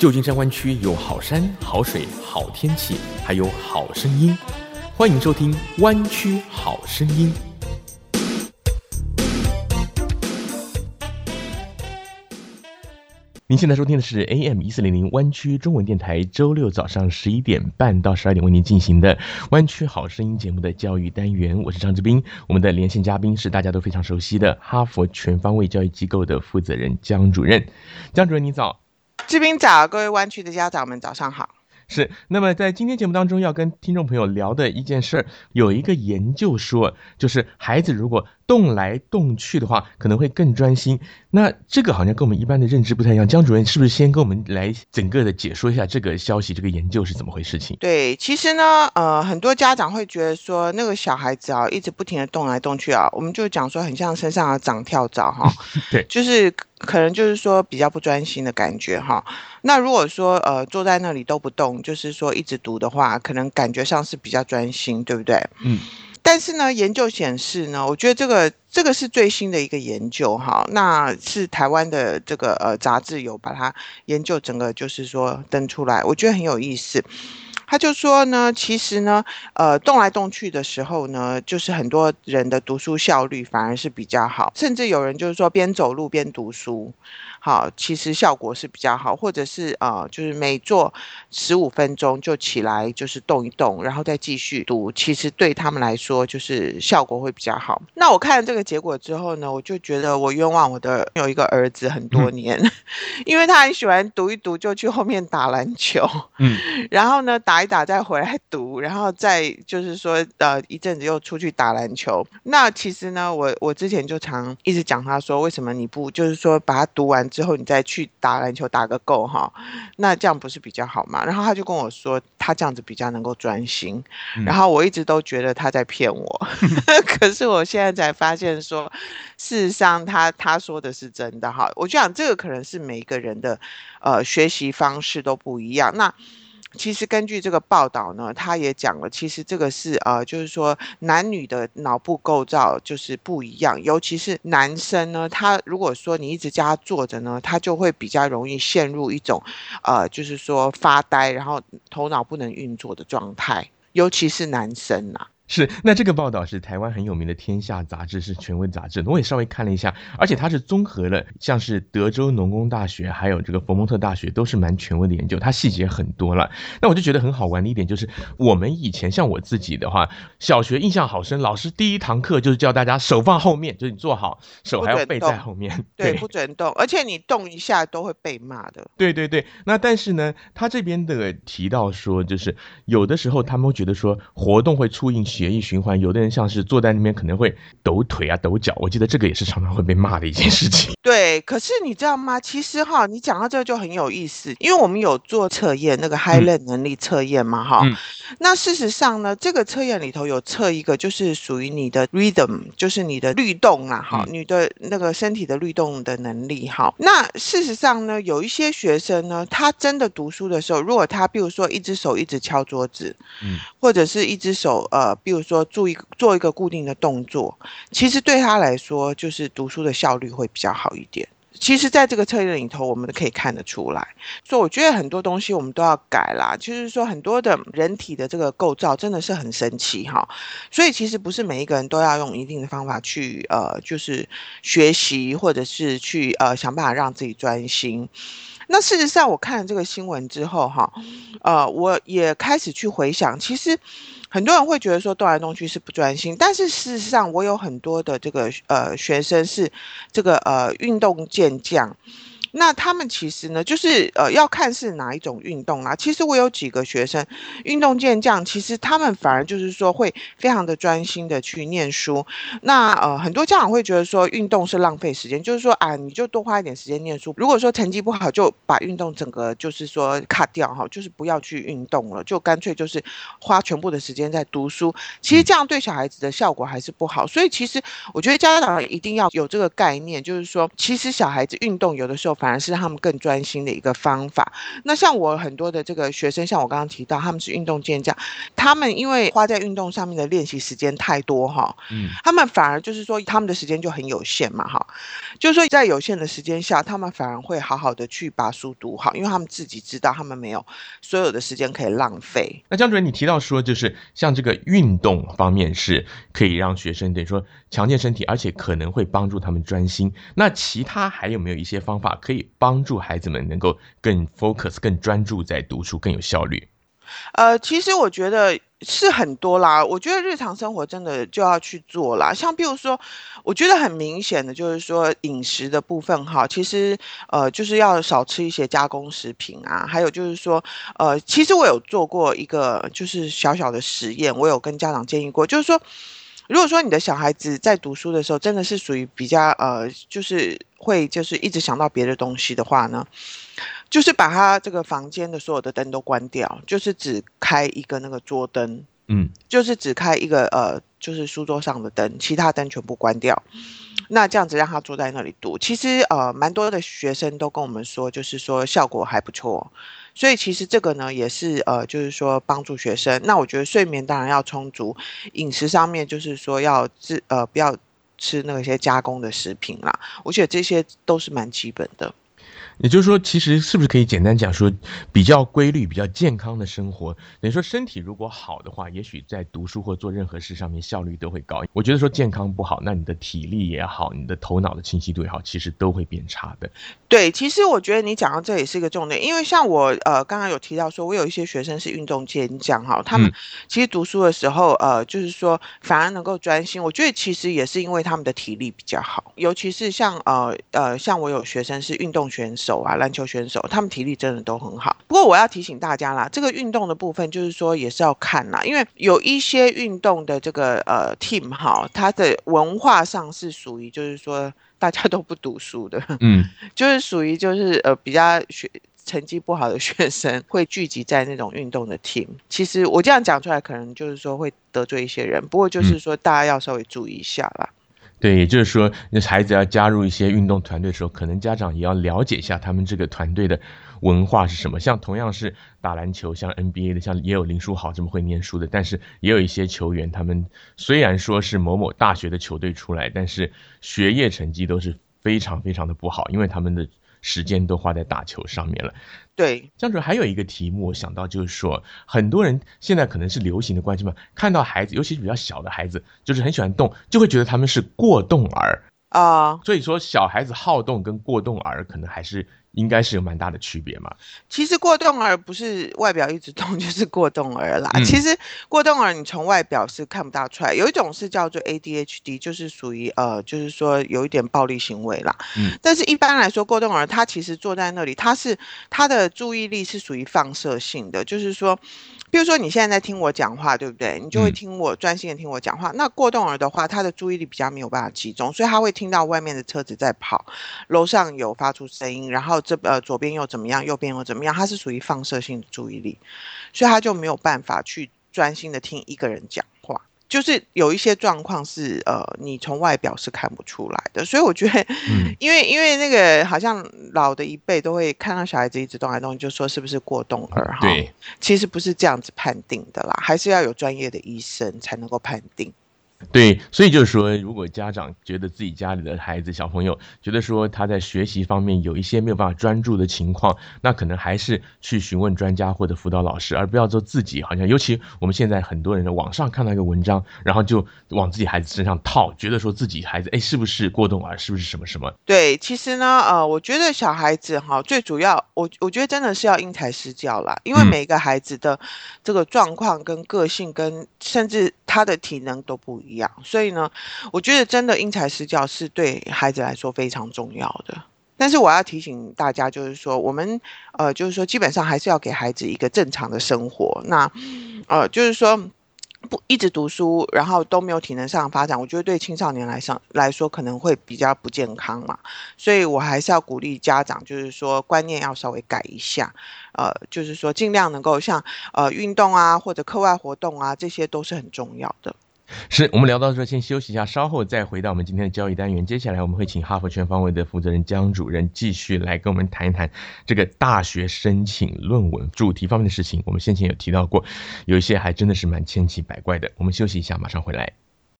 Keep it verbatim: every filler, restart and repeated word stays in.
旧金山湾区有好山、好水、好天气，还有好声音。欢迎收听《湾区好声音》。您现在收听的是 A M 一四零零湾区中文电台，周六早上十一点半到十二点为您进行的湾区好声音节目的教育单元。我是张志斌，我们的连线嘉宾是大家都非常熟悉的哈佛全方位教育机构的负责人江主任。江主任你早。 志斌早，各位湾区的家长们早上好。 是，那么在今天节目当中要跟听众朋友聊的一件事，有一个研究说，就是孩子如果动来动去的话，可能会更专心。那这个好像跟我们一般的认知不太一样，江主任是不是先跟我们来整个的解说一下这个消息，这个研究是怎么回事情？ 对，其实呢，呃，很多家长会觉得说，那个小孩子啊，一直不停的动来动去啊，我们就讲说很像身上的长跳蚤哈， 对， 就是可能就是说比较不专心的感觉哈。那如果说呃坐在那里都不动，就是说一直读的话，可能感觉上是比较专心，对不对？ 嗯。 但是呢，研究显示呢，我觉得这个这个是最新的一个研究哈，那是台湾的这个呃杂志有把它研究整个就是说登出来，我觉得很有意思。他就说呢，其实呢，呃，动来动去的时候呢，就是很多人的读书效率反而是比较好，甚至有人就是说边走路边读书，好，其实效果是比较好，或者是呃，就是每做十五分钟就起来就是动一动，然后再继续读，其实对他们来说就是效果会比较好。那我看了这个结果之后呢，我就觉得我冤枉我的有一个儿子很多年，嗯、因为他很喜欢读一读就去后面打篮球，嗯，然后呢打一打再回来读，然后再就是说呃一阵子又出去打篮球。那其实呢，我我之前就常一直讲他说，为什么你不就是说把它读完之后你再去打篮球打个够哈，那这样不是比较好吗？然后他就跟我说他这样子比较能够专心，嗯、然后我一直都觉得他在骗我可是我现在才发现说事实上他他说的是真的哈。我就想这个可能是每一个人的呃学习方式都不一样。那其实根据这个报道呢，他也讲了，其实这个是呃，就是说男女的脑部构造就是不一样，尤其是男生呢，他如果说你一直叫他坐着呢，他就会比较容易陷入一种呃，就是说发呆，然后头脑不能运作的状态，尤其是男生啊。 是，那这个报道是台湾很有名的天下杂志，是权威杂志，我也稍微看了一下，而且它是综合了像是德州农工大学还有这个佛蒙特大学都是蛮权威的研究，它细节很多了。那我就觉得很好玩的一点就是，我们以前像我自己的话，小学印象好深，老师第一堂课就是叫大家手放后面，就是你坐好，手还要背在后面， 对，不准动，而且你动一下都会被骂的。 对对对，那但是呢，他这边的提到说，就是有的时候他们会觉得说活动会促进血液循环，有的人像是坐在那边可能会抖腿啊抖脚，我记得这个也是常常会被骂的一件事情。 对，可是你知道吗？其实哈，你讲到这个就很有意思，因为我们有做测验，那个 Highland 能力测验嘛哈、嗯。那事实上呢，这个测验里头有测一个就是属于你的 rhythm， 就是你的律动啦哈、嗯，你的那个身体的律动的能力哈。那事实上呢，有一些学生呢，他真的读书的时候，如果他比如说一只手一直敲桌子，嗯，或者是一只手呃，比如说做一个做一个固定的动作，其实对他来说，就是读书的效率会比较好一点。其实在这个测验里头我们都可以看得出来，所以我觉得很多东西我们都要改啦，就是说很多的人体的这个构造真的是很神奇哈，所以其实不是每一个人都要用一定的方法去呃就是学习，或者是去呃想办法让自己专心。那事实上我看了这个新闻之后哈，呃我也开始去回想，其实很多人会觉得说动来动去是不专心，但是事实上我有很多的这个呃学生是这个呃运动健将，那他们其实呢就是呃要看是哪一种运动啦。其实我有几个学生运动健将，其实他们反而就是说会非常的专心的去念书。那呃很多家长会觉得说运动是浪费时间，就是说啊你就多花一点时间念书，如果说成绩不好就把运动整个就是说 cut 掉哈，就是不要去运动了，就干脆就是花全部的时间在读书。其实这样对小孩子的效果还是不好，所以其实我觉得家长一定要有这个概念，就是说其实小孩子运动有的时候反而是他们更专心的一个方法。那像我很多的这个学生，像我刚刚提到他们是运动健将，他们因为花在运动上面的练习时间太多哈， 嗯， 他们反而就是说他们的时间就很有限嘛哈，就是说在有限的时间下，他们反而会好好的去把书读好，因为他们自己知道他们没有所有的时间可以浪费。 那江主任，你提到说，就是像这个运动方面是可以让学生等于说强健身体，而且可能会帮助他们专心。那其他还有没有一些方法可以帮助孩子们能够更 focus、更专注在读书，更有效率？ 呃，其实我觉得是很多啦。我觉得日常生活真的就要去做啦。像比如说，我觉得很明显的就是说饮食的部分哈，其实呃就是要少吃一些加工食品啊。还有就是说，呃，其实我有做过一个就是小小的实验，我有跟家长建议过，就是说。如果说你的小孩子在读书的时候，真的是属于比较呃，就是会就是一直想到别的东西的话呢，就是把他这个房间的所有的灯都关掉，就是只开一个那个桌灯， 嗯， 就是只开一个呃，就是书桌上的灯，其他灯全部关掉。那这样子让他坐在那里读，其实呃，蛮多的学生都跟我们说，就是说效果还不错。所以其实这个呢，也是呃，就是说帮助学生。那我觉得睡眠当然要充足，饮食上面就是说要自呃不要吃那些加工的食品啦。我觉得这些都是蛮基本的。 也就是说，其实是不是可以简单讲说，比较规律、比较健康的生活，等于说身体如果好的话，也许在读书或做任何事上面效率都会高。我觉得说健康不好，那你的体力也好，你的头脑的清晰度也好，其实都会变差的。 对，其实我觉得你讲到这也是一个重点，因为像我呃刚刚有提到说，我有一些学生是运动健将哈，他们嗯， 其实读书的时候呃就是说反而能够专心，我觉得其实也是因为他们的体力比较好，尤其是像呃呃像我有学生是运动选手啊，篮球选手，他们体力真的都很好。不过我要提醒大家啦，这个运动的部分就是说也是要看啦，因为有一些运动的这个呃 team 哈，它的文化上是属于就是说大家都不读书的。 嗯， 就是属于就是呃比较学成绩不好的学生会聚集在那种运动的 team。其实我这样讲出来，可能就是说会得罪一些人，不过就是嗯。 说大家要稍微注意一下啦。 对，也就是说，那孩子要加入一些运动团队的时候，可能家长也要了解一下他们这个团队的文化是什么。像同样是打篮球，像 N B A 的，像也有林书豪这么会念书的，但是也有一些球员，他们虽然说是某某大学的球队出来，但是学业成绩都是非常非常的不好，因为他们的时间都花在打球上面了。 对， 江主任还有一个题目，我想到就是说，很多人现在可能是流行的关系嘛，看到孩子，尤其是比较小的孩子，就是很喜欢动，就会觉得他们是过动儿。 啊、 所以说，小孩子好动跟过动儿可能还是应该是有蛮大的区别嘛。 其实过动儿不是外表一直动就是过动儿啦。 嗯， 其实过动儿你从外表是看不大出来，有一种是叫做 A D H D，就是属于呃，就是说有一点暴力行为啦。 嗯， 但是一般来说，过动儿他其实坐在那里，他是他的注意力是属于放射性的，就是说。比如说你现在在听我讲话，对不对？你就会嗯， 听我专心的听我讲话。那过动儿的话，他的注意力比较没有办法集中，所以他会听到外面的车子在跑，楼上有发出声音，然后这呃左边又怎么样，右边又怎么样，他是属于放射性的注意力，所以他就没有办法去专心的听一个人讲话。就是有一些状况是呃，你从外表是看不出来的，所以我觉得， 嗯， 因为因为那个好像老的一辈都会看到小孩子一直动来动去，就说是不是过动儿哈？ 对。 其实不是这样子判定的啦，还是要有专业的医生才能够判定。 对，所以就是说，如果家长觉得自己家里的孩子、小朋友觉得说他在学习方面有一些没有办法专注的情况，那可能还是去询问专家或者辅导老师，而不要做自己好像。尤其我们现在很多人在网上看到一个文章，然后就往自己孩子身上套，觉得说自己孩子哎是不是过动儿，是不是什么什么？ 对，其实呢，呃，我觉得小孩子哈，最主要，我我觉得真的是要因材施教啦，因为嗯， 每个孩子的这个状况跟个性跟甚至他的体能都不一样，所以呢，我觉得真的因材施教是对孩子来说非常重要的。但是我要提醒大家，就是说，我们呃，就是说，基本上还是要给孩子一个正常的生活。那呃，就是说。不一直读书，然后都没有体能上的发展，我觉得对青少年来上来说可能会比较不健康嘛，所以我还是要鼓励家长，就是说观念要稍微改一下，呃，就是说尽量能够像呃运动啊或者课外活动啊，这些都是很重要的。 是我们聊到这先休息一下，稍后再回到我们今天的交易单元。接下来我们会请哈佛全方位的负责人江主任继续来跟我们谈一谈这个大学申请论文主题方面的事情。我们先前有提到过，有一些还真的是蛮千奇百怪的。我们休息一下，马上回来。